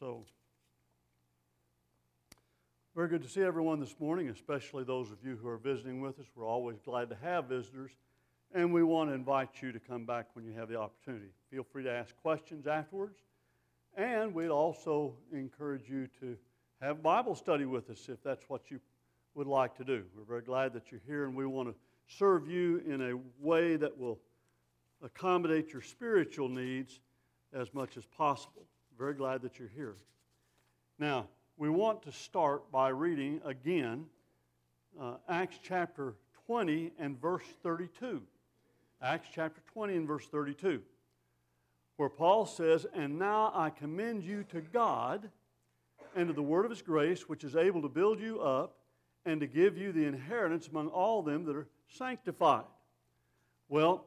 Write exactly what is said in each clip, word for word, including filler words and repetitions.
So, very good to see everyone this morning, especially those of you who are visiting with us. We're always glad to have visitors, and we want to invite you to come back when you have the opportunity. Feel free to ask questions afterwards, and we'd also encourage you to have Bible study with us if that's what you would like to do. We're very glad that you're here, and we want to serve you in a way that will accommodate your spiritual needs as much as possible. Very glad that you're here. Now, we want to start by reading again uh, Acts chapter twenty and verse thirty-two. Acts chapter twenty and verse thirty-two, where Paul says, "And now I commend you to God and to the word of His grace, which is able to build you up and to give you the inheritance among all them that are sanctified." Well,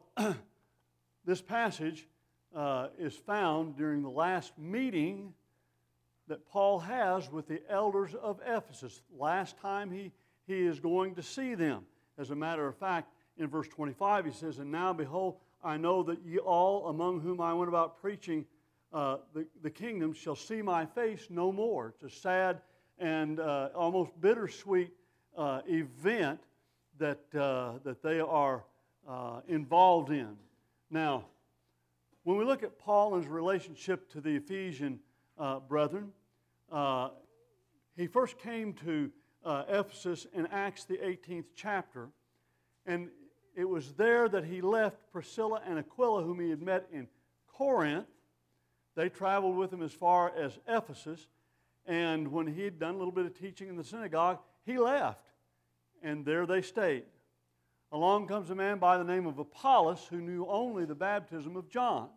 this passage uh, is found during the last meeting that Paul has with the elders of Ephesus. Last time he, he is going to see them. As a matter of fact, in verse twenty-five he says, "And now behold, I know that ye all among whom I went about preaching uh, the, the kingdom shall see my face no more." It's a sad and uh, almost bittersweet uh, event that, uh, that they are uh, involved in. Now, when we look at Paul and his relationship to the Ephesian uh, brethren, uh, he first came to uh, Ephesus in Acts the eighteenth chapter, and it was there that he left Priscilla and Aquila, whom he had met in Corinth. They traveled with him as far as Ephesus, and when he had done a little bit of teaching in the synagogue, he left, and there they stayed. Along comes a man by the name of Apollos who knew only the baptism of John.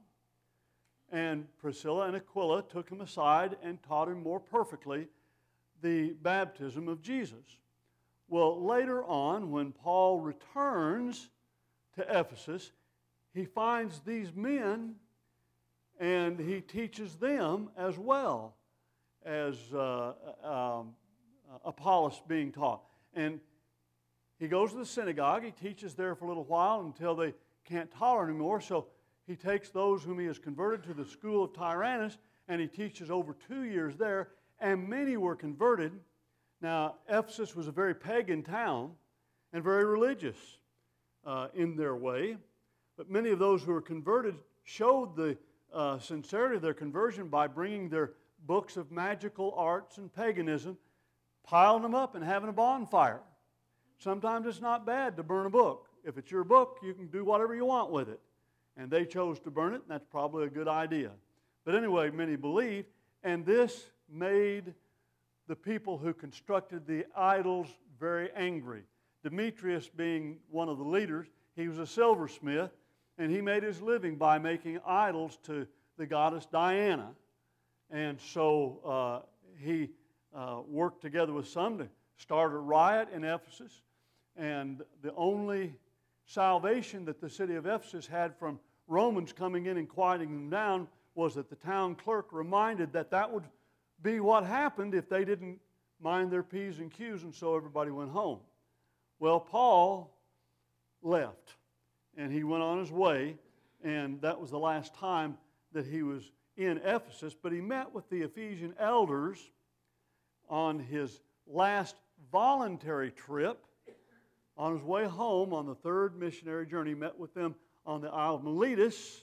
And Priscilla and Aquila took him aside and taught him more perfectly the baptism of Jesus. Well, later on, when Paul returns to Ephesus, he finds these men and he teaches them as well as uh, um, Apollos being taught. And he goes to the synagogue. He teaches there for a little while until they can't tolerate him anymore. So he takes those whom he has converted to the school of Tyrannus, and he teaches over two years there, and many were converted. Now, Ephesus was a very pagan town and very religious uh, in their way, but many of those who were converted showed the uh, sincerity of their conversion by bringing their books of magical arts and paganism, piling them up and having a bonfire. Sometimes it's not bad to burn a book. If it's your book, you can do whatever you want with it. And they chose to burn it, and that's probably a good idea. But anyway, many believed, and this made the people who constructed the idols very angry. Demetrius being one of the leaders, he was a silversmith, and he made his living by making idols to the goddess Diana. And so uh, he uh, worked together with some to start a riot in Ephesus. And the only salvation that the city of Ephesus had from Romans coming in and quieting them down was that the town clerk reminded that that would be what happened if they didn't mind their P's and Q's, and so everybody went home. Well, Paul left, and he went on his way, and that was the last time that he was in Ephesus, but he met with the Ephesian elders on his last voluntary trip. On his way home on the third missionary journey, he met with them on the Isle of Miletus,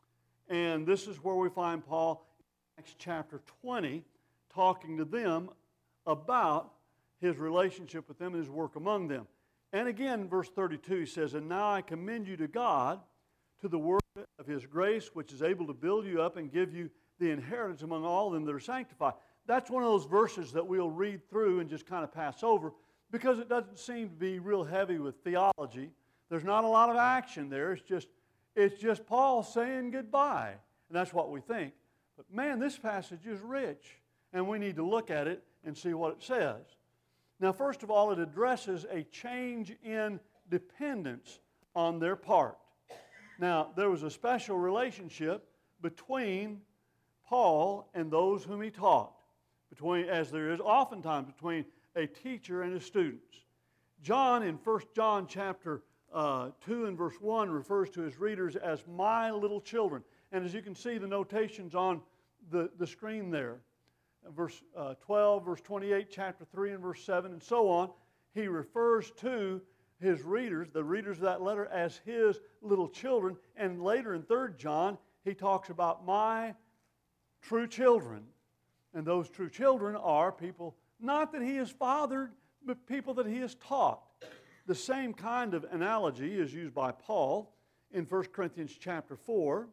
and this is where we find Paul in Acts chapter twenty talking to them about his relationship with them and his work among them. And again, in verse thirty-two, he says, "And now I commend you to God, to the word of His grace, which is able to build you up and give you the inheritance among all them that are sanctified." That's one of those verses that we'll read through and just kind of pass over, because it doesn't seem to be real heavy with theology. There's not a lot of action there. It's just, it's just Paul saying goodbye. And that's what we think. But man, this passage is rich. And we need to look at it and see what it says. Now, first of all, it addresses a change in dependence on their part. Now, there was a special relationship between Paul and those whom he taught, between, as there is oftentimes between a teacher and his students. John, in First John chapter uh, two and verse one, refers to his readers as my little children. And as you can see the notations on the, the screen there, verse uh, twelve, verse twenty-eight, chapter three, and verse seven, and so on. He refers to his readers, the readers of that letter, as his little children. And later in Third John, he talks about my true children. And those true children are people, not that he has fathered, but people that he has taught. The same kind of analogy is used by Paul in First Corinthians chapter four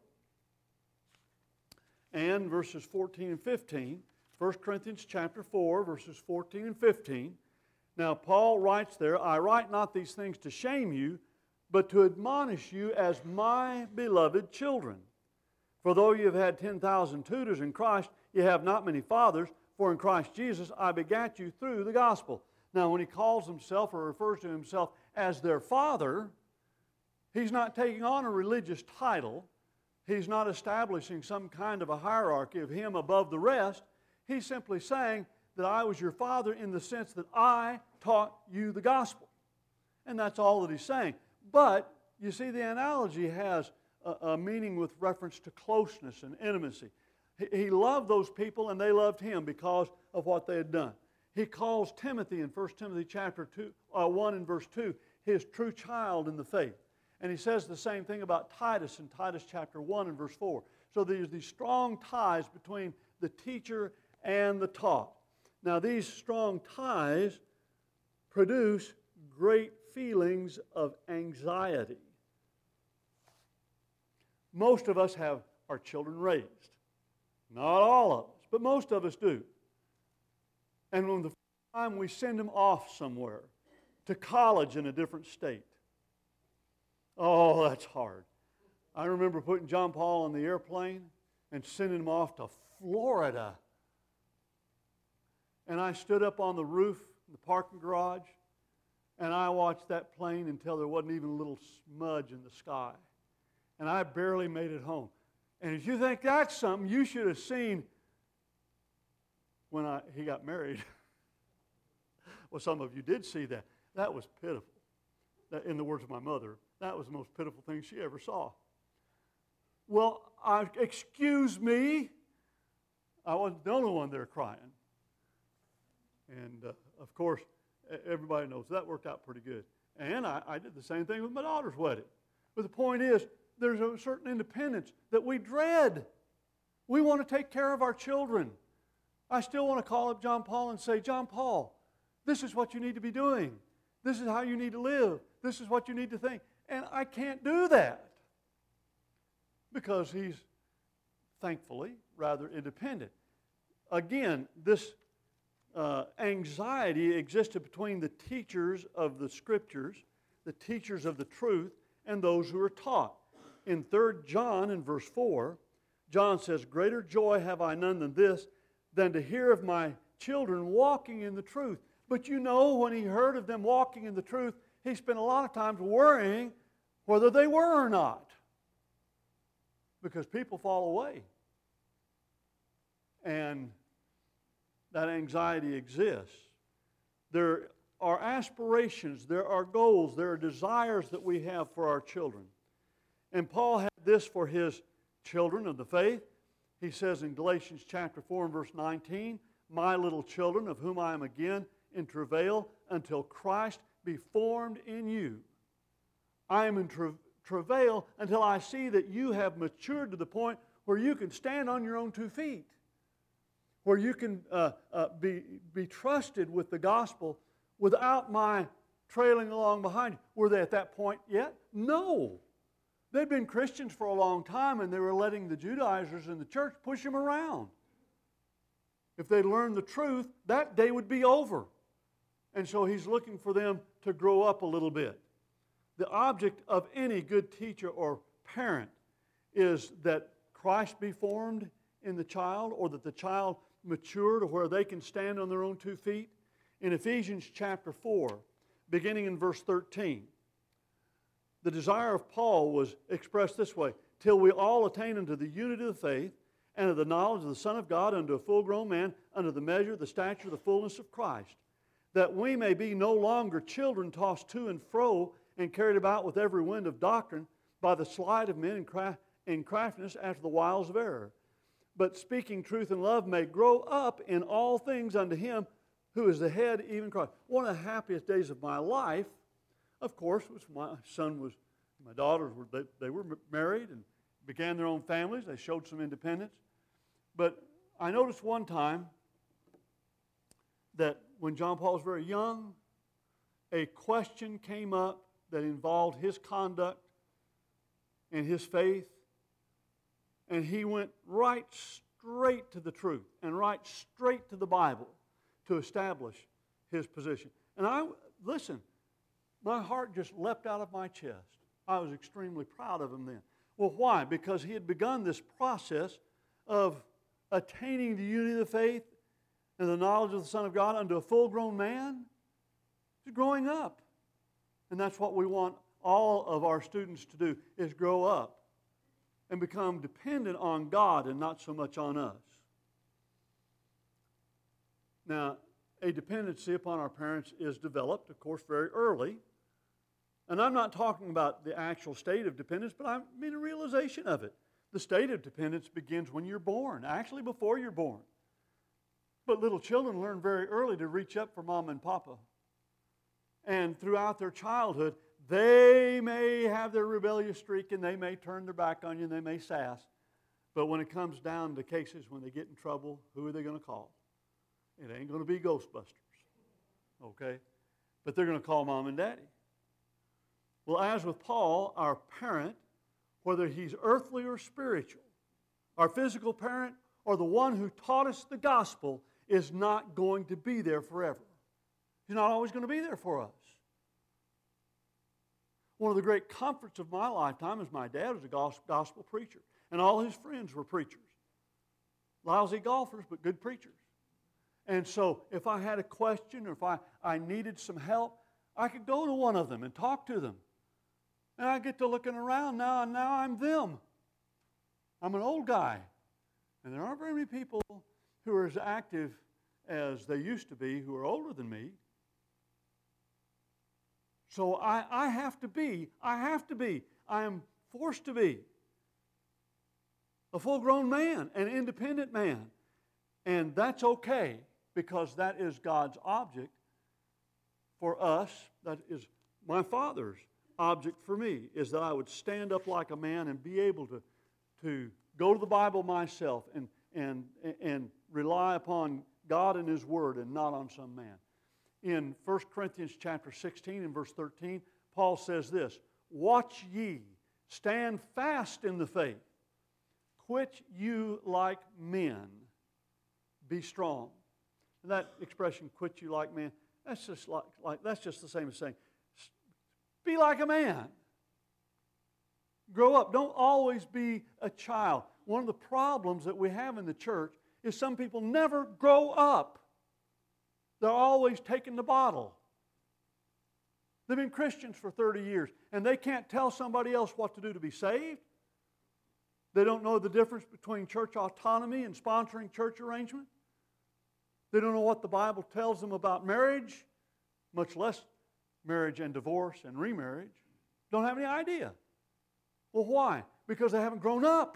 and verses fourteen and fifteen. First Corinthians chapter four, verses fourteen and fifteen. Now, Paul writes there, I write not these things to shame you, but to admonish you as my beloved children. For though you have had ten thousand tutors in Christ, you have not many fathers, for in Christ Jesus I begat you through the gospel. Now, when he calls himself or refers to himself as their father, he's not taking on a religious title. He's not establishing some kind of a hierarchy of him above the rest. He's simply saying that I was your father in the sense that I taught you the gospel. And that's all that he's saying. But, you see, the analogy has a, a meaning with reference to closeness and intimacy. He, he loved those people and they loved him because of what they had done. He calls Timothy in First Timothy chapter two, uh, one and verse two his true child in the faith. And he says the same thing about Titus in Titus chapter one and verse four. So there's these strong ties between the teacher and the taught. Now these strong ties produce great feelings of anxiety. Most of us have our children raised. Not all of us, but most of us do. And when the first time we send them off somewhere, to college in a different state, oh, that's hard. I remember putting John Paul on the airplane and sending him off to Florida. And I stood up on the roof, the parking garage, and I watched that plane until there wasn't even a little smudge in the sky. And I barely made it home. And if you think that's something, you should have seen when I, he got married. Well, some of you did see that. That was pitiful. That, in the words of my mother, that was the most pitiful thing she ever saw. Well, I, excuse me, I wasn't the only one there crying. And, uh, of course, everybody knows that worked out pretty good. And I, I did the same thing with my daughter's wedding. But the point is, there's a certain independence that we dread. We want to take care of our children. I still want to call up John Paul and say, John Paul, this is what you need to be doing. This is how you need to live. This is what you need to think. And I can't do that because he's, thankfully, rather independent. Again, this uh, anxiety existed between the teachers of the Scriptures, the teachers of the truth, and those who are taught. In Third John, in verse four, John says, greater joy have I none than this, than to hear of my children walking in the truth. But you know, when he heard of them walking in the truth, he spent a lot of times worrying whether they were or not. Because people fall away. And that anxiety exists. There are aspirations, there are goals, there are desires that we have for our children. And Paul had this for his children of the faith. He says in Galatians chapter four and verse nineteen, my little children, of whom I am again in travail, until Christ be formed in you. I am in tra- travail until I see that you have matured to the point where you can stand on your own two feet, where you can uh, uh, be, be trusted with the gospel without my trailing along behind you. Were they at that point yet? No. They'd been Christians for a long time, and they were letting the Judaizers in the church push them around. If they learned the truth, that day would be over. And so he's looking for them to grow up a little bit. The object of any good teacher or parent is that Christ be formed in the child, or that the child mature to where they can stand on their own two feet. In Ephesians chapter four, beginning in verse thirteen, the desire of Paul was expressed this way, till we all attain unto the unity of the faith and of the knowledge of the Son of God, unto a full-grown man, unto the measure, the stature, the fullness of Christ, that we may be no longer children tossed to and fro and carried about with every wind of doctrine by the sleight of men and, craft, and craftiness after the wiles of error, but speaking truth in love may grow up in all things unto him who is the head, even Christ. One of the happiest days of my life, of course, was my son was, my daughters were, they, they were married and began their own families. They showed some independence. But I noticed one time that when John Paul was very young, a question came up that involved his conduct and his faith, and he went right straight to the truth and right straight to the Bible to establish his position. And I, listen, my heart just leapt out of my chest. I was extremely proud of him then. Well, why? Because he had begun this process of attaining the unity of the faith and the knowledge of the Son of God unto a full-grown man. He's growing up. And that's what we want all of our students to do, is grow up and become dependent on God and not so much on us. Now, a dependency upon our parents is developed, of course, very early. And I'm not talking about the actual state of dependence, but I mean a realization of it. The state of dependence begins when you're born, actually before you're born. But little children learn very early to reach up for mom and papa. And throughout their childhood, they may have their rebellious streak and they may turn their back on you and they may sass. But when it comes down to cases when they get in trouble, who are they going to call? It ain't going to be Ghostbusters, okay? But they're going to call mom and daddy. Well, as with Paul, our parent, whether he's earthly or spiritual, our physical parent or the one who taught us the gospel, is not going to be there forever. He's not always going to be there for us. One of the great comforts of my lifetime is my dad was a gospel preacher, and all his friends were preachers. Lousy golfers, but good preachers. And so if I had a question or if I, I needed some help, I could go to one of them and talk to them. And I get to looking around now, and now I'm them. I'm an old guy. And there aren't very many people who are as active as they used to be who are older than me. So I, I have to be, I have to be, I am forced to be a full-grown man, an independent man. And that's okay, because that is God's object for us. That is my Father's object for me, is that I would stand up like a man and be able to, to go to the Bible myself and, and, and rely upon God and His Word and not on some man. In First Corinthians chapter sixteen and verse thirteen, Paul says this, "Watch ye, stand fast in the faith, quit you like men, be strong." And that expression, "quit you like men," that's just like, like that's just the same as saying, be like a man. Grow up. Don't always be a child. One of the problems that we have in the church is some people never grow up. They're always taking the bottle. They've been Christians for thirty years, and they can't tell somebody else what to do to be saved. They don't know the difference between church autonomy and sponsoring church arrangement. They don't know what the Bible tells them about marriage, much less marriage and divorce and remarriage. Don't have any idea. Well, why? Because they haven't grown up.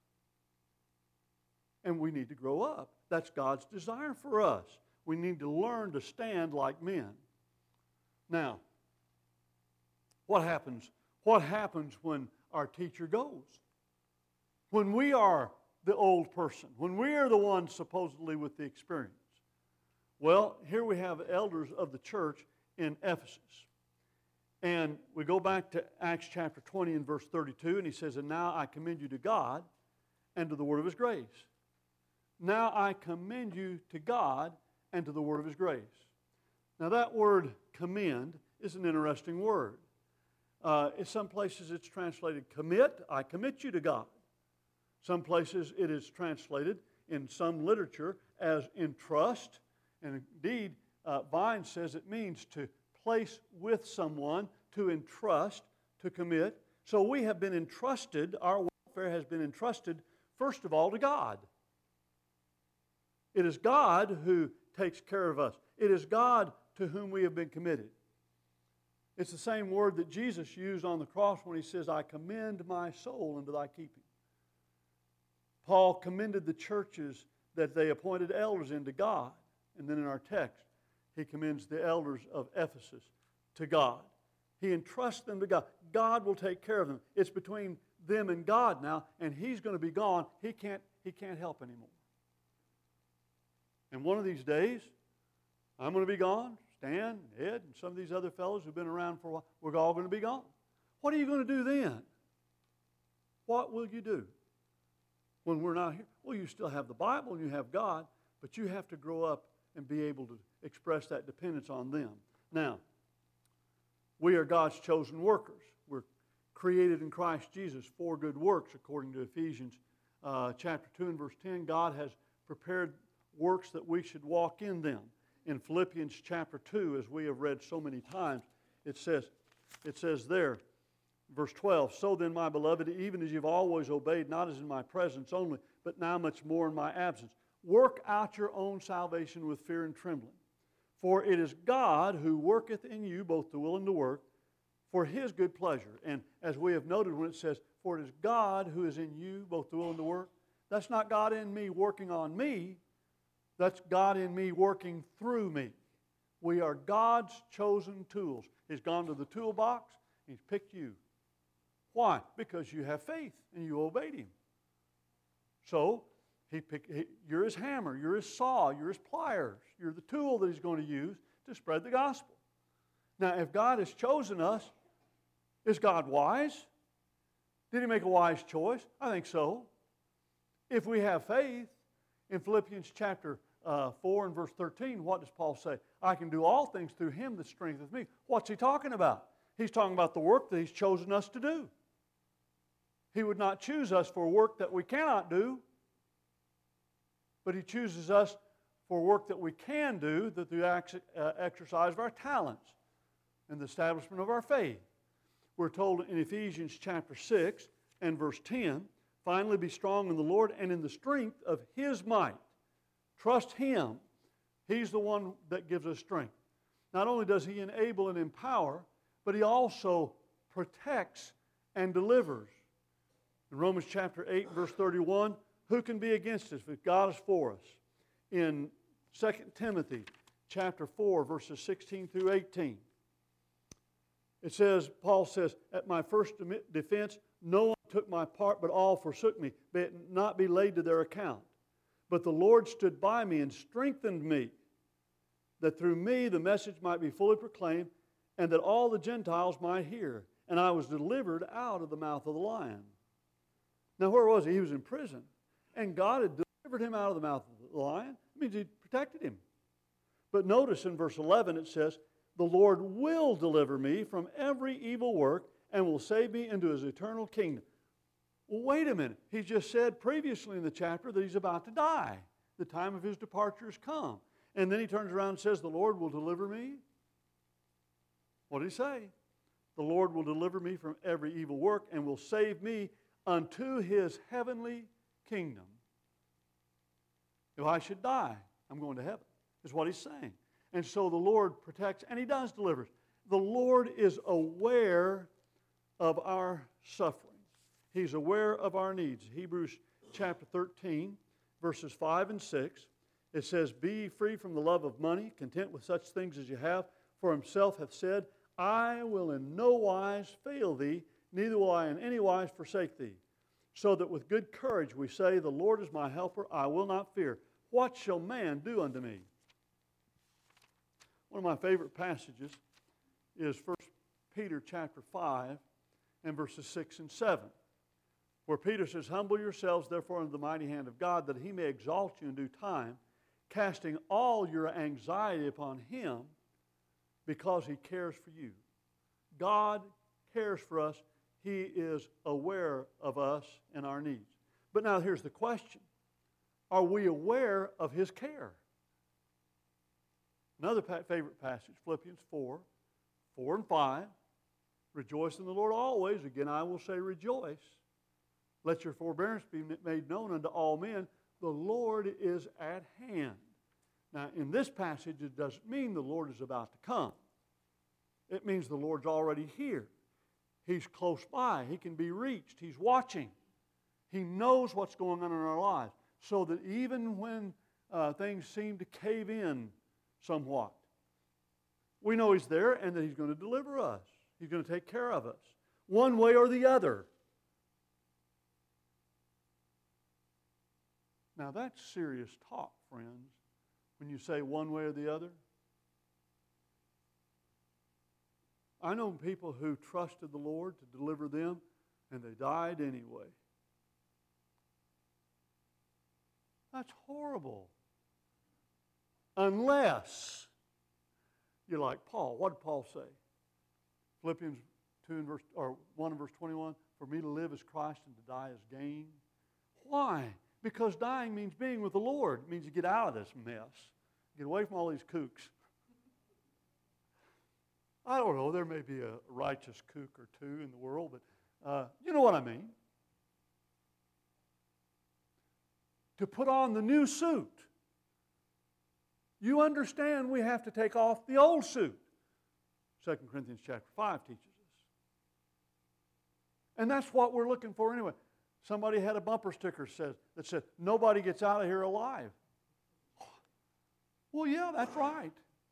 And we need to grow up. That's God's desire for us. We need to learn to stand like men. Now, what happens? What happens when our teacher goes? When we are the old person, when we are the ones supposedly with the experience. Well, here we have elders of the church in Ephesus. And we go back to Acts chapter twenty and verse thirty-two, and he says, "And now I commend you to God and to the word of His grace." Now I commend you to God and to the word of His grace. Now that word commend is an interesting word. Uh, in some places it's translated commit. I commit you to God. Some places it is translated in some literature as entrust. And indeed, uh, Vine says it means to place with someone, to entrust, to commit. So we have been entrusted, our welfare has been entrusted, first of all, to God. It is God who takes care of us. It is God to whom we have been committed. It's the same word that Jesus used on the cross when He says, "I commend my soul into thy keeping." Paul commended the churches that they appointed elders in to God. And then in our text, he commends the elders of Ephesus to God. He entrusts them to God. God will take care of them. It's between them and God now, and he's going to be gone. He can't, he can't help anymore. And one of these days, I'm going to be gone. Stan, Ed, and some of these other fellows who've been around for a while, we're all going to be gone. What are you going to do then? What will you do when we're not here? Well, you still have the Bible and you have God, but you have to grow up and be able to express that dependence on them. Now, we are God's chosen workers. We're created in Christ Jesus for good works, according to Ephesians uh, chapter two and verse ten. God has prepared works that we should walk in them. In Philippians chapter two, as we have read so many times, it says, it says there, verse twelve, so then, my beloved, even as you've always obeyed, not as in my presence only, but now much more in my absence, work out your own salvation with fear and trembling. For it is God who worketh in you both to will and to work for His good pleasure. And as we have noted when it says, for it is God who is in you both to will and to work, that's not God in me working on me. That's God in me working through me. We are God's chosen tools. He's gone to the toolbox. He's picked you. Why? Because you have faith and you obeyed Him. So, he picked, he, you're His hammer, you're His saw, you're His pliers. You're the tool that He's going to use to spread the gospel. Now, if God has chosen us, is God wise? Did He make a wise choice? I think so. If we have faith, in Philippians chapter uh, four and verse thirteen, what does Paul say? I can do all things through Him that strengtheneth me. What's he talking about? He's talking about the work that He's chosen us to do. He would not choose us for work that we cannot do, but He chooses us for work that we can do through the exercise of our talents and the establishment of our faith. We're told in Ephesians chapter six and verse ten, finally be strong in the Lord and in the strength of His might. Trust Him. He's the one that gives us strength. Not only does He enable and empower, but He also protects and delivers. In Romans chapter eight, verse thirty-one, who can be against us if God is for us? In Second Timothy chapter four, verses sixteen through eighteen, it says, Paul says, at my first defense, no one took my part, but all forsook me, may it not be laid to their account. But the Lord stood by me and strengthened me, that through me the message might be fully proclaimed, and that all the Gentiles might hear. And I was delivered out of the mouth of the lion. Now, where was he? He was in prison. And God had delivered him out of the mouth of the lion. It means He protected him. But notice in verse eleven it says, the Lord will deliver me from every evil work and will save me into His eternal kingdom. Well, wait a minute. He just said previously in the chapter that he's about to die. The time of his departure has come. And then he turns around and says, the Lord will deliver me. What did he say? The Lord will deliver me from every evil work and will save me unto His heavenly kingdom. If I should die, I'm going to heaven, is what he's saying. And so the Lord protects, and He does deliver. The Lord is aware of our suffering. He's aware of our needs. Hebrews chapter thirteen, verses five and six, it says, be ye free from the love of money, content with such things as you have, for Himself hath said, I will in no wise fail thee, neither will I in any wise forsake thee. So that with good courage we say, the Lord is my helper, I will not fear. What shall man do unto me? One of my favorite passages is First Peter chapter five and verses six and seven, where Peter says, humble yourselves therefore under the mighty hand of God, that He may exalt you in due time, casting all your anxiety upon Him, because He cares for you. God cares for us. He is aware of us and our needs. But now here's the question. Are we aware of His care? Another pa- favorite passage, Philippians four, four and five. Rejoice in the Lord always. Again, I will say rejoice. Let your forbearance be made known unto all men. The Lord is at hand. Now, in this passage, it doesn't mean the Lord is about to come. It means the Lord's already here. He's close by. He can be reached. He's watching. He knows what's going on in our lives, so that even when uh, things seem to cave in somewhat, we know He's there and that He's going to deliver us. He's going to take care of us, one way or the other. Now that's serious talk, friends, when you say one way or the other. I know people who trusted the Lord to deliver them, and they died anyway. That's horrible. Unless you're like Paul. What did Paul say? Philippians two and verse or one and verse twenty-one. For me to live is Christ and to die is gain. Why? Because dying means being with the Lord. It means you get out of this mess. Get away from all these kooks. I don't know. There may be a righteous kook or two in the world, but uh, you know what I mean. To put on the new suit. You understand we have to take off the old suit. Second Corinthians chapter five teaches us. And that's what we're looking for anyway. Somebody had a bumper sticker says, that said, nobody gets out of here alive. Well, yeah, that's right.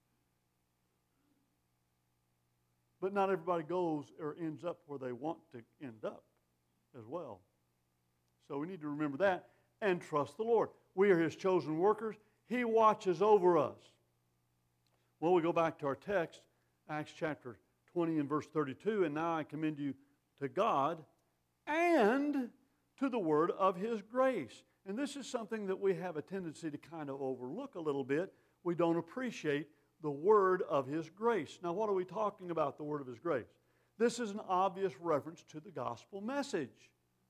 But not everybody goes or ends up where they want to end up as well. So we need to remember that and trust the Lord. We are His chosen workers. He watches over us. Well, we go back to our text, Acts chapter twenty and verse thirty-two, and now I commend you to God and to the word of His grace. And this is something that we have a tendency to kind of overlook a little bit. We don't appreciate the word of His grace. Now, what are we talking about, the word of His grace? This is an obvious reference to the gospel message.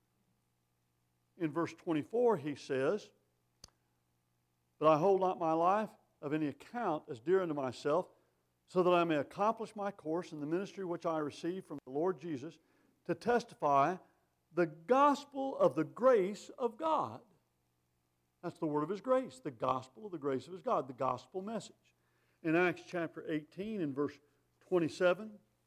In verse twenty-four, he says, but I hold not my life of any account as dear unto myself, so that I may accomplish my course in the ministry which I received from the Lord Jesus, to testify the gospel of the grace of God. That's the word of His grace, the gospel of the grace of His God, the gospel message. In Acts chapter eighteen and verse twenty-seven,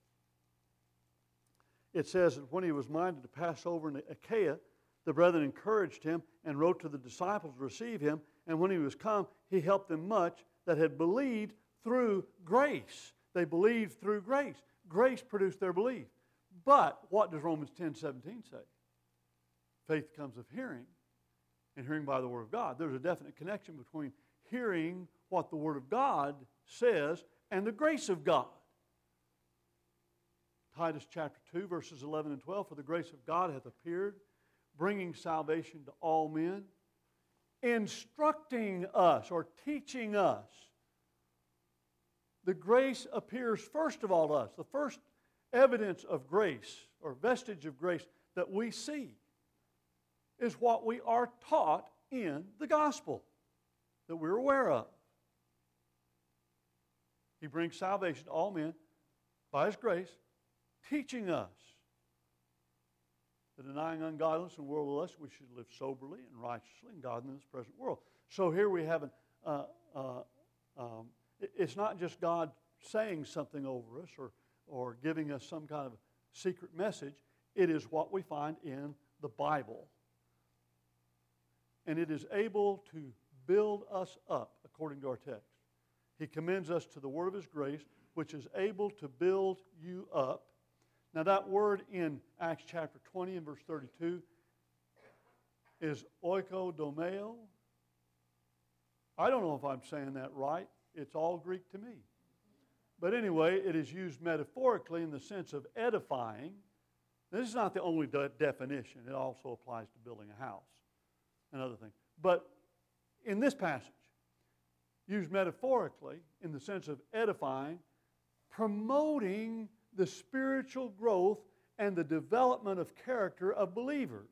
it says that when he was minded to pass over into Achaia, the brethren encouraged him and wrote to the disciples to receive him. And when he was come, he helped them much that had believed through grace. They believed through grace. Grace produced their belief. But what does Romans ten seventeen say? Faith comes of hearing, and hearing by the Word of God. There's a definite connection between hearing what the Word of God says and the grace of God. Titus chapter two, verses eleven and twelve, for the grace of God hath appeared, bringing salvation to all men, instructing us or teaching us. The grace appears first of all to us. The first evidence of grace or vestige of grace that we see is what we are taught in the gospel that we're aware of. He brings salvation to all men by His grace, teaching us that denying ungodliness and worldly lust, we should live soberly and righteously and godly in this present world. So here we have an, uh, uh, um, it's not just God saying something over us or, or giving us some kind of secret message. It is what we find in the Bible. And it is able to build us up according to our text. He commends us to the word of His grace, which is able to build you up. Now that word in Acts chapter twenty and verse thirty-two is oikodomeo. I don't know if I'm saying that right. It's all Greek to me. But anyway, it is used metaphorically in the sense of edifying. This is not the only de- definition. It also applies to building a house and other things. But in this passage, used metaphorically in the sense of edifying, promoting the spiritual growth and the development of character of believers.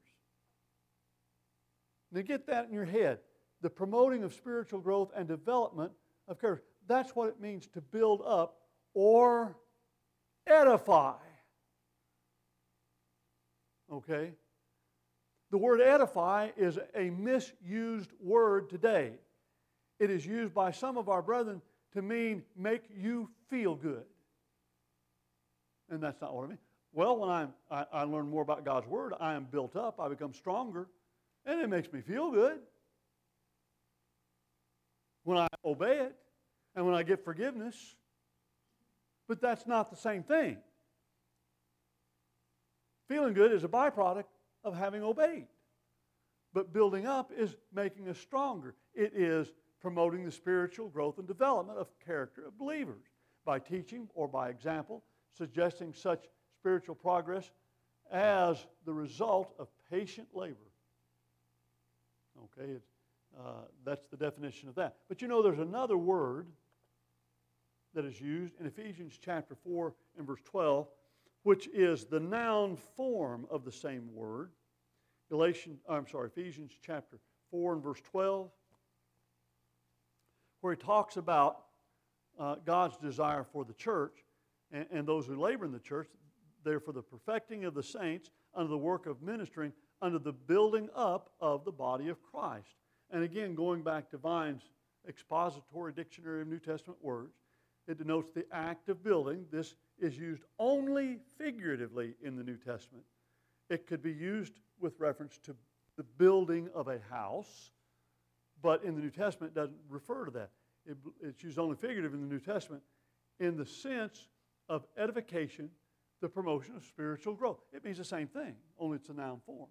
Now get that in your head. The promoting of spiritual growth and development of character. That's what it means to build up or edify. Okay? The word edify is a misused word today. It is used by some of our brethren to mean make you feel good. And that's not what I mean. Well, when I'm, I, I learn more about God's Word, I am built up, I become stronger, And it makes me feel good when I obey it and when I get forgiveness. But that's not the same thing. Feeling good is a byproduct of having obeyed. But building up is making us stronger. It is promoting the spiritual growth and development of character of believers by teaching or by example, suggesting such spiritual progress as the result of patient labor. Okay, it's, uh, that's the definition of that. But you know, there's another word that is used in Ephesians chapter four and verse twelve, which is the noun form of the same word. Galatians, I'm sorry, Ephesians chapter four and verse twelve, where he talks about uh, God's desire for the church and, and those who labor in the church. They're for the perfecting of the saints under the work of ministering, under the building up of the body of Christ. And again, going back to Vine's expository dictionary of New Testament words, it denotes the act of building. This is used only figuratively in the New Testament. It could be used with reference to the building of a house, but in the New Testament it doesn't refer to that. It, it's used only figurative in the New Testament in the sense of edification, the promotion of spiritual growth. It means the same thing, only it's a noun form.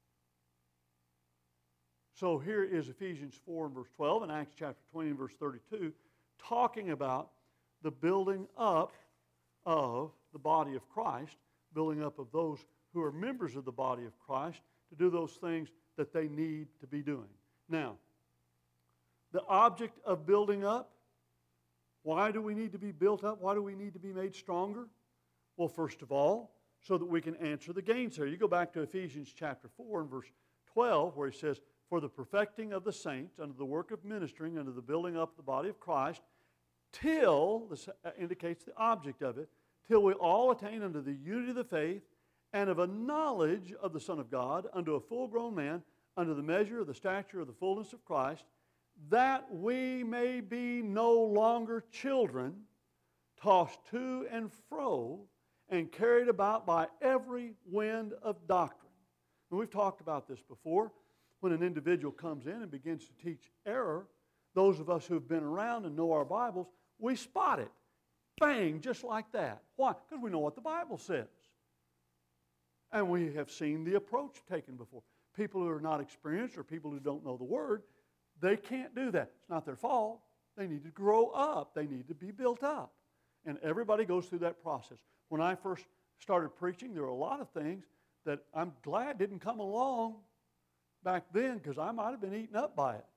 So here is Ephesians four and verse twelve and Acts chapter twenty and verse thirty-two talking about the building up of the body of Christ, building up of those who are members of the body of Christ to do those things that they need to be doing. Now, the object of building up, why do we need to be built up? Why do we need to be made stronger? Well, first of all, so that we can answer the gainsayer. You go back to Ephesians chapter four and verse twelve, where he says, for the perfecting of the saints, under the work of ministering, under the building up of the body of Christ, till, this indicates the object of it, till we all attain unto the unity of the faith and of a knowledge of the Son of God, unto a full-grown man, unto the measure of the stature of the fullness of Christ, that we may be no longer children, tossed to and fro, and carried about by every wind of doctrine. And we've talked about this before. When an individual comes in and begins to teach error, those of us who've been around and know our Bibles, we spot it. Bang, just like that. Why? Because we know what the Bible says. And we have seen the approach taken before. People who are not experienced or people who don't know the Word, they can't do that. It's not their fault. They need to grow up. They need to be built up. And everybody goes through that process. When I first started preaching, there were a lot of things that I'm glad didn't come along back then, because I might have been eaten up by it.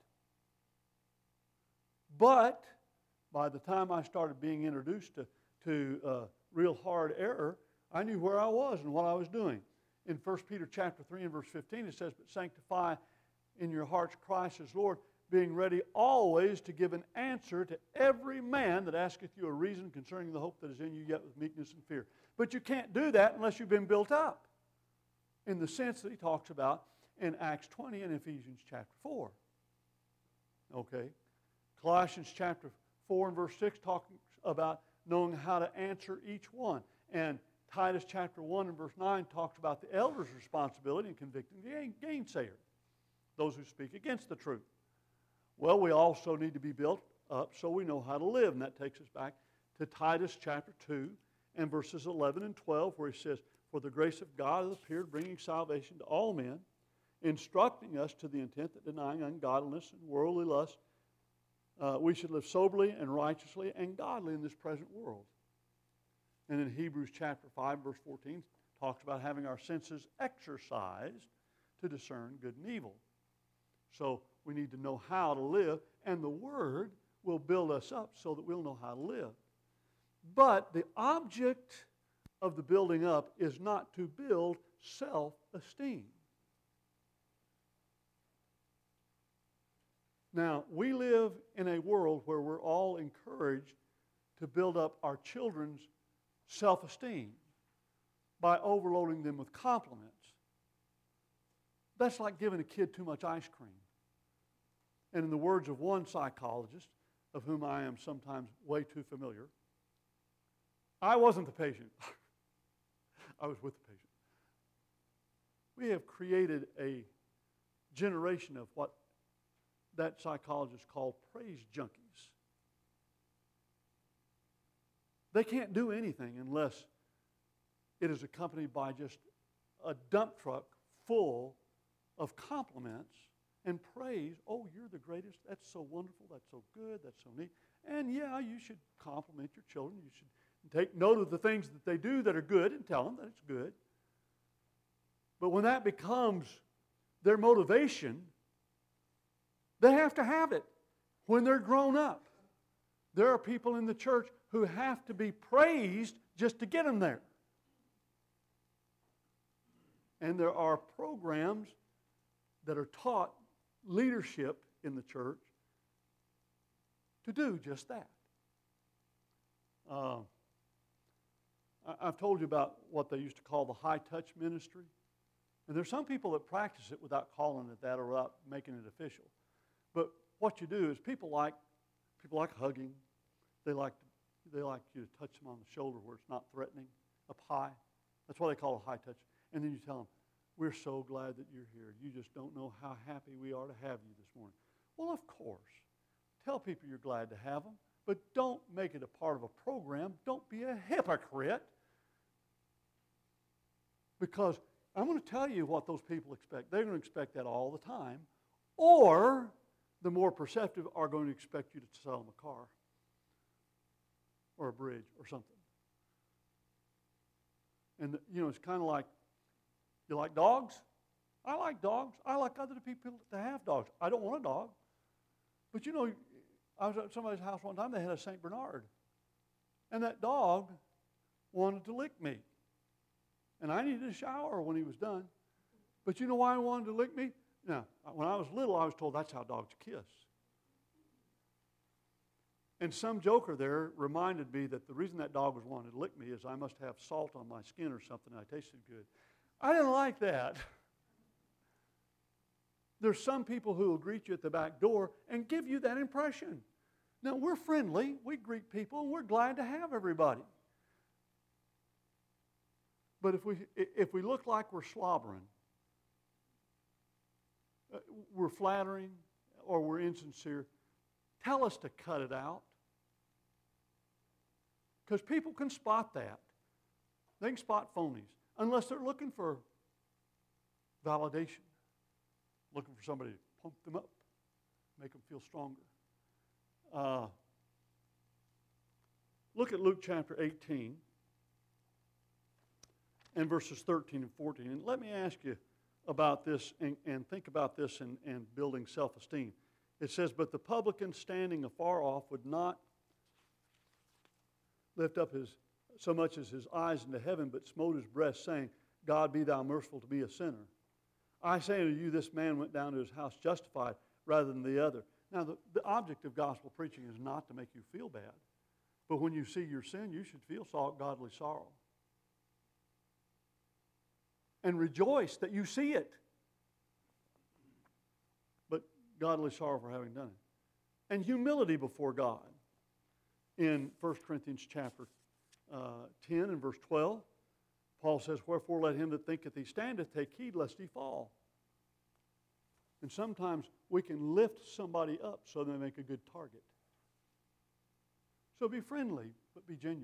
But by the time I started being introduced to, to uh, real hard error, I knew where I was and what I was doing. In First Peter chapter three and verse fifteen, it says, but sanctify in your hearts Christ as Lord, being ready always to give an answer to every man that asketh you a reason concerning the hope that is in you, yet with meekness and fear. But you can't do that unless you've been built up, in the sense that he talks about in Acts twenty and Ephesians chapter four. Okay. Colossians chapter four and verse six talks about knowing how to answer each one. And Titus chapter one and verse nine talks about the elder's responsibility in convicting the gainsayer, those who speak against the truth. Well, we also need to be built up so we know how to live. And that takes us back to Titus chapter two and verses eleven and twelve, where he says, for the grace of God hath appeared, bringing salvation to all men, instructing us to the intent that denying ungodliness and worldly lust, uh, we should live soberly and righteously and godly in this present world. And in Hebrews chapter five, verse fourteen, talks about having our senses exercised to discern good and evil. So we need to know how to live, and the Word will build us up so that we'll know how to live. But the object of the building up is not to build self-esteem. Now, we live in a world where we're all encouraged to build up our children's self-esteem by overloading them with compliments. That's like giving a kid too much ice cream. And in the words of one psychologist, of whom I am sometimes way too familiar, I wasn't the patient. I was with the patient. We have created a generation of what that psychologist called praise junkies. They can't do anything unless it is accompanied by just a dump truck full of compliments and praise. Oh, you're the greatest. That's so wonderful. That's so good. That's so neat. And yeah, you should compliment your children. You should take note of the things that they do that are good and tell them that it's good. But when that becomes their motivation, they have to have it when they're grown up. There are people in the church who have to be praised just to get them there. And there are programs that are taught leadership in the church to do just that. Uh, I've told you about what they used to call the high-touch ministry. And there's some people that practice it without calling it that or without making it official. But what you do is people like people like hugging. They like they like you to touch them on the shoulder where it's not threatening, up high. That's what they call a high touch. And then you tell them, we're so glad that you're here. You just don't know how happy we are to have you this morning. Well, of course. Tell people you're glad to have them, but don't make it a part of a program. Don't be a hypocrite. Because I'm going to tell you what those people expect. They're going to expect that all the time. Or the more perceptive are going to expect you to sell them a car or a bridge or something. And, you know, it's kind of like, you like dogs? I like dogs. I like other people to have dogs. I don't want a dog. But, you know, I was at somebody's house one time, they had a Saint Bernard. And that dog wanted to lick me. And I needed a shower when he was done. But you know why he wanted to lick me? Now, when I was little, I was told that's how dogs kiss. And some joker there reminded me that the reason that dog was wanting to lick me is I must have salt on my skin or something. I tasted good. I didn't like that. There's some people who will greet you at the back door and give you that impression. Now, we're friendly. We greet people, and we're glad to have everybody. But if we, if we look like we're slobbering, uh, we're flattering, or we're insincere, tell us to cut it out. Because people can spot that. They can spot phonies, unless they're looking for validation, looking for somebody to pump them up, make them feel stronger. Uh, look at Luke chapter eighteen and verses thirteen and fourteen. And let me ask you about this and, and think about this in, in building self-esteem. It says, but the publican standing afar off would not lift up his so much as his eyes into heaven, but smote his breast, saying, God, be thou merciful to me, a sinner. I say unto you, this man went down to his house justified rather than the other. Now, the, the object of gospel preaching is not to make you feel bad. But when you see your sin, you should feel godly sorrow. And rejoice that you see it. But godly sorrow for having done it. And humility before God. In First Corinthians chapter uh, ten and verse twelve, Paul says, wherefore let him that thinketh he standeth take heed lest he fall. And sometimes we can lift somebody up so they make a good target. So be friendly, but be genuine.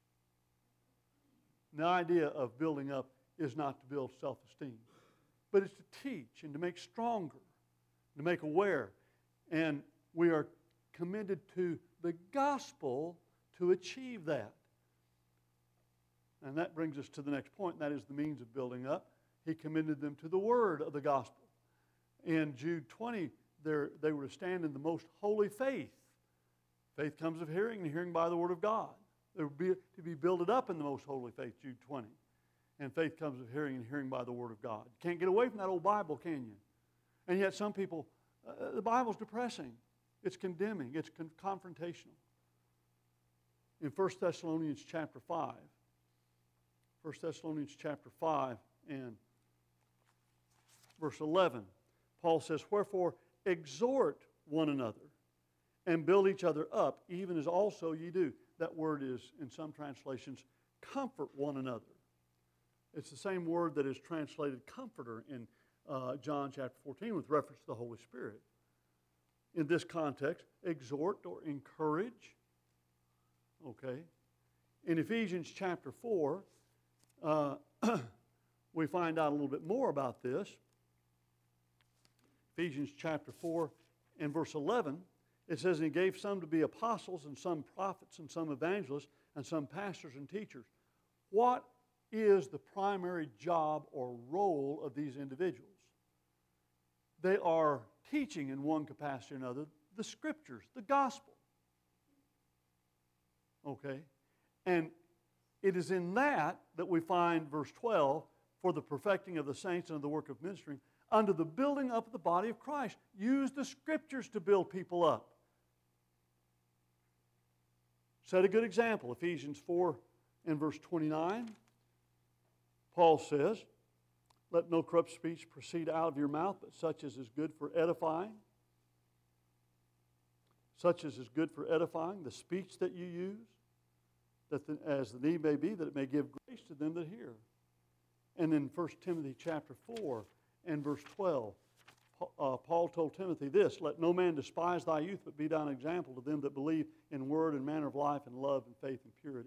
The idea of building up is not to build self-esteem, but it's to teach and to make stronger, to make aware. And we are committed to the gospel to achieve that. And that brings us to the next point, and that is the means of building up. He commended them to the word of the gospel. In Jude twenty, they were to stand in the most holy faith. Faith comes of hearing, and hearing by the word of God. They were be, to be builded up in the most holy faith, Jude twenty. And faith comes of hearing, and hearing by the word of God. You can't get away from that old Bible, can you? And yet some people, uh, the Bible's depressing. It's condemning. It's con- confrontational. In First Thessalonians chapter five, First Thessalonians chapter five and verse eleven, Paul says, wherefore exhort one another and build each other up, even as also ye do. That word is, in some translations, comfort one another. It's the same word that is translated comforter in uh, John chapter fourteen with reference to the Holy Spirit. In this context, exhort or encourage. Okay. In Ephesians chapter four, uh, we find out a little bit more about this. Ephesians chapter four and verse eleven, it says, and he gave some to be apostles and some prophets and some evangelists and some pastors and teachers. What is the primary job or role of these individuals? They are teaching in one capacity or another the Scriptures, the gospel. Okay? And it is in that that we find verse twelve, for the perfecting of the saints and of the work of ministering, unto the building up of the body of Christ. Use the Scriptures to build people up. Set a good example. Ephesians four and verse twenty-nine. Paul says, let no corrupt speech proceed out of your mouth, but such as is good for edifying. Such as is good for edifying, the speech that you use, that the, as the need may be, that it may give grace to them that hear. And in First Timothy chapter four and verse twelve, uh, Paul told Timothy this, let no man despise thy youth, but be thou an example to them that believe in word and manner of life and love and faith and purity.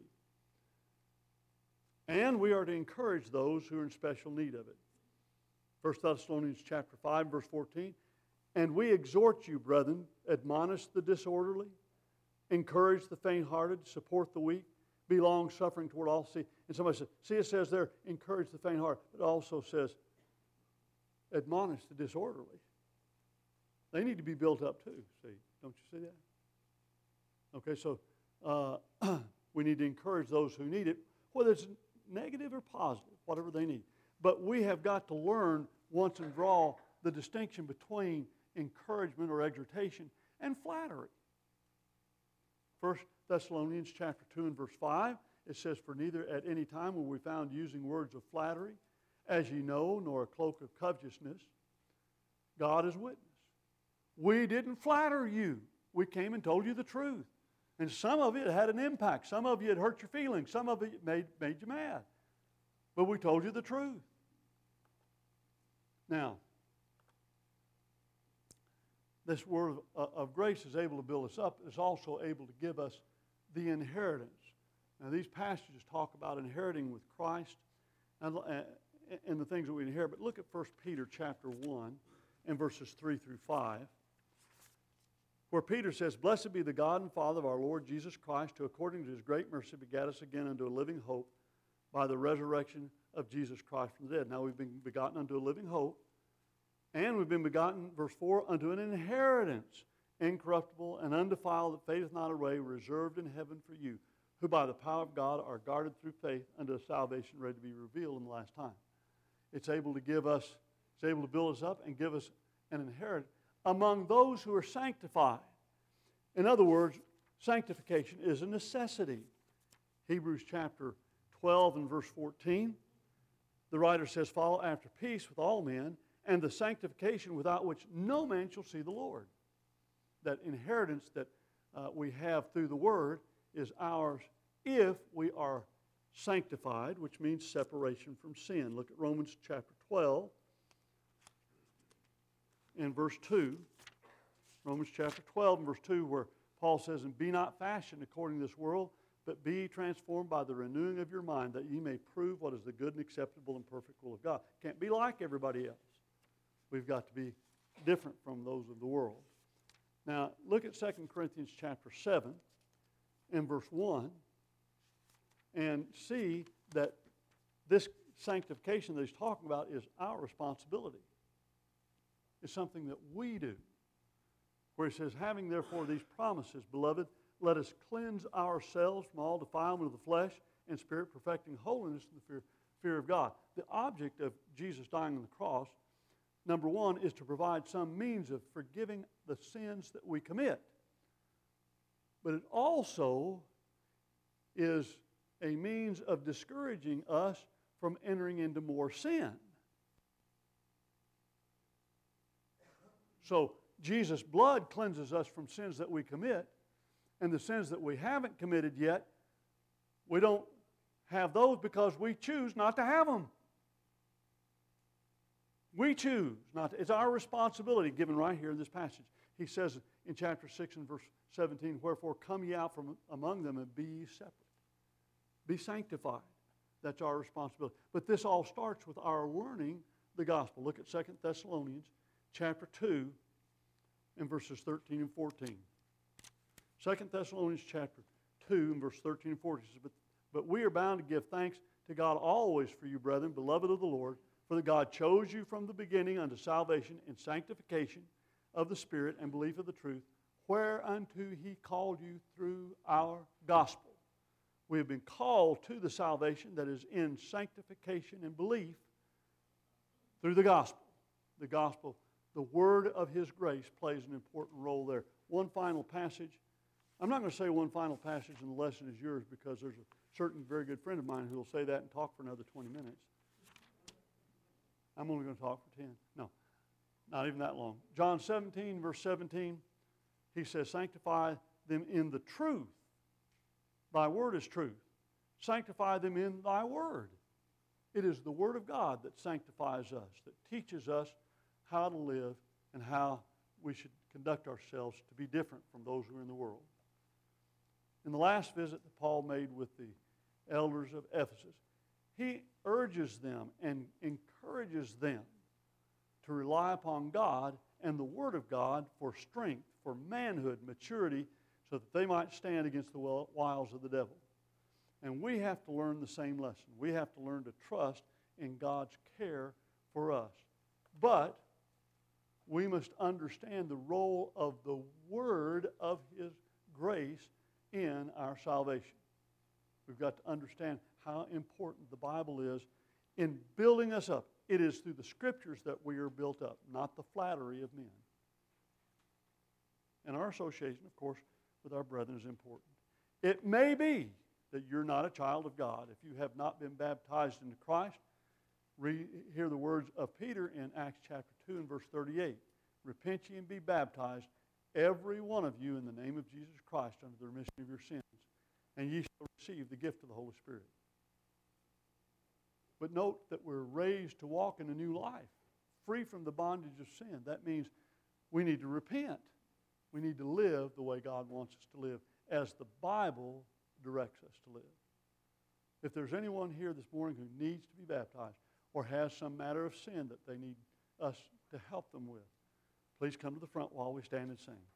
And we are to encourage those who are in special need of it. First Thessalonians chapter five, verse fourteen, and we exhort you, brethren, admonish the disorderly, encourage the faint-hearted, support the weak, be long-suffering toward all. See, and somebody says, see, it says there, encourage the faint-hearted. It also says, admonish the disorderly. They need to be built up too, see. Don't you see that? Okay, so uh, we need to encourage those who need it, whether it's negative or positive, whatever they need. But we have got to learn once and for all the distinction between encouragement or exhortation and flattery. First Thessalonians chapter two and verse five, it says, for neither at any time will we found using words of flattery, as ye know, nor a cloak of covetousness. God is witness. We didn't flatter you. We came and told you the truth. And some of it had an impact. Some of you had hurt your feelings. Some of it made, made you mad. But we told you the truth. Now, this word of, of grace is able to build us up. It's also able to give us the inheritance. Now, these passages talk about inheriting with Christ and, and the things that we inherit. But look at First Peter chapter one and verses three through five. Where Peter says, blessed be the God and Father of our Lord Jesus Christ, who according to his great mercy begat us again unto a living hope by the resurrection of Jesus Christ from the dead. Now we've been begotten unto a living hope, and we've been begotten, verse four, unto an inheritance, incorruptible and undefiled, that fadeth not away, reserved in heaven for you, who by the power of God are guarded through faith unto a salvation ready to be revealed in the last time. It's able to give us, it's able to build us up and give us an inheritance among those who are sanctified. In other words, sanctification is a necessity. Hebrews chapter twelve and verse fourteen, the writer says, follow after peace with all men, and the sanctification without which no man shall see the Lord. That inheritance that uh, we have through the Word is ours if we are sanctified, which means separation from sin. Look at Romans chapter twelve. In verse two, Romans chapter twelve and verse two, where Paul says, and be not fashioned according to this world, but be transformed by the renewing of your mind, that ye may prove what is the good and acceptable and perfect will of God. Can't be like everybody else. We've got to be different from those of the world. Now, look at Second Corinthians chapter seven and verse one, and see that this sanctification that he's talking about is our responsibility. Is something that we do. Where he says, having therefore these promises, beloved, let us cleanse ourselves from all defilement of the flesh and spirit, perfecting holiness in the fear, fear of God. The object of Jesus dying on the cross, number one, is to provide some means of forgiving the sins that we commit. But it also is a means of discouraging us from entering into more sin. So Jesus' blood cleanses us from sins that we commit, and the sins that we haven't committed yet, we don't have those because we choose not to have them. We choose not to. It's our responsibility given right here in this passage. He says in chapter six and verse seventeen, wherefore come ye out from among them and be ye separate. Be sanctified. That's our responsibility. But this all starts with our learning the gospel. Look at Second Thessalonians chapter two and verses thirteen and fourteen. Second Thessalonians chapter two and verse thirteen and fourteen says, but, but we are bound to give thanks to God always for you, brethren, beloved of the Lord, for that God chose you from the beginning unto salvation and sanctification of the Spirit and belief of the truth, whereunto He called you through our gospel. We have been called to the salvation that is in sanctification and belief through the gospel. The gospel, the word of His grace, plays an important role there. One final passage. I'm not going to say one final passage and the lesson is yours because there's a certain very good friend of mine who will say that and talk for another twenty minutes. I'm only going to talk for ten. No, not even that long. John seventeen, verse seventeen, he says, sanctify them in the truth. Thy word is truth. Sanctify them in thy word. It is the word of God that sanctifies us, that teaches us how to live and how we should conduct ourselves to be different from those who are in the world. In the last visit that Paul made with the elders of Ephesus, he urges them and encourages them to rely upon God and the Word of God for strength, for manhood, maturity, so that they might stand against the wiles of the devil. And we have to learn the same lesson. We have to learn to trust in God's care for us. But we must understand the role of the Word of His grace in our salvation. We've got to understand how important the Bible is in building us up. It is through the Scriptures that we are built up, not the flattery of men. And our association, of course, with our brethren is important. It may be that you're not a child of God. If you have not been baptized into Christ, re- hear the words of Peter in Acts chapter two and verse thirty-eight. Repent ye and be baptized, every one of you, in the name of Jesus Christ, unto the remission of your sins, and ye shall receive the gift of the Holy Spirit. But note that we're raised to walk in a new life, free from the bondage of sin. That means we need to repent. We need to live the way God wants us to live, as the Bible directs us to live. If there's anyone here this morning who needs to be baptized or has some matter of sin that they need us to help them with, please come to the front while we stand and sing.